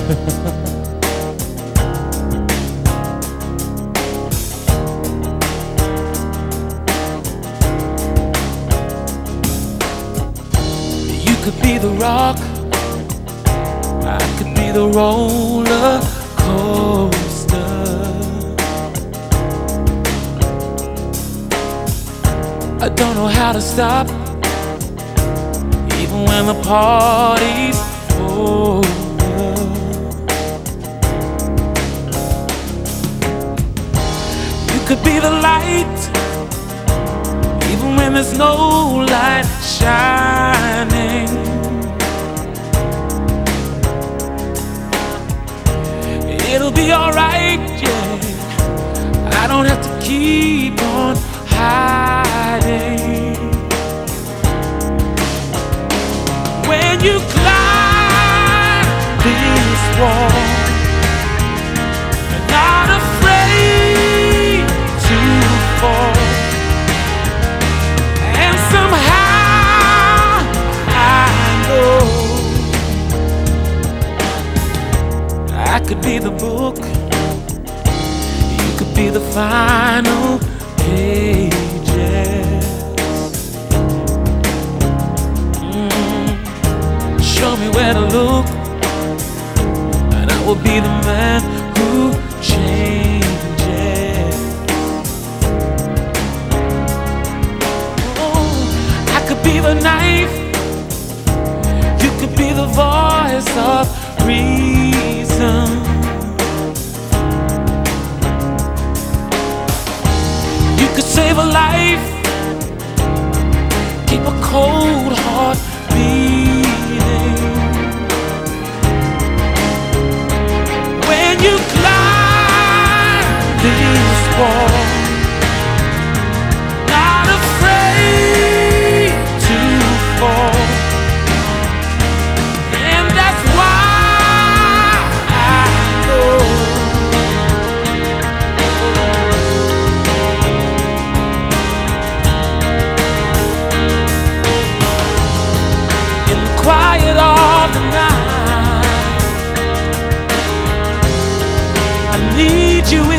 You could be the rock, I could be the roller coaster. I don't know how to stop, even when the party's over. You could be the light, even when there's no light shining. It'll be alright, yeah. I don't have to keep on hiding. When you climb this wall, you're not afraid to fall. And somehow I know I could be the book, you could be the final pages. Show me where to look, and I will be the man who changes. Oh, I could be the knife, you could be the voice of reason. You could save a life, keep a cold heart beating. When you climb this wall, not afraid to fall. And that's why I know in the quiet of the night, I need you